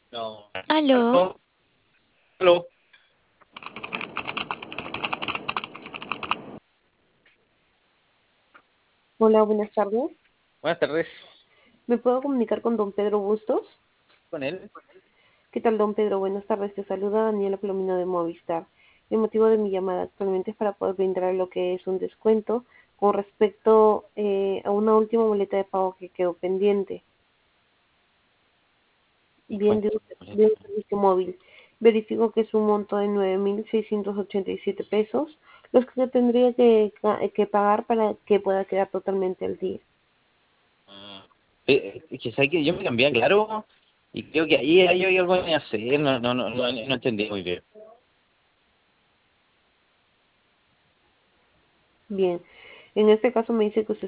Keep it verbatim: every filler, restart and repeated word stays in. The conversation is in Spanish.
No. Aló, Aló, aló. Hola, buenas tardes. Buenas tardes. ¿Me puedo comunicar con don Pedro Bustos? ¿Con él? ¿Qué tal, don Pedro? Buenas tardes. Te saluda Daniela Plomino de Movistar. El motivo de mi llamada actualmente es para poder brindar lo que es un descuento con respecto eh, a una última boleta de pago que quedó pendiente, bien de, Descuento. un de un servicio móvil. Verifico que es un monto de nueve mil seiscientos ochenta y siete pesos, los que se tendría que, que pagar para que pueda quedar totalmente al día. Mm. Eh, Es que, ¿sabes qué? Yo me cambié a Claro y creo que ahí hay, hay algo que hacer. No, no, no, no, no entendí muy bien. Bien, en este caso me dice que usted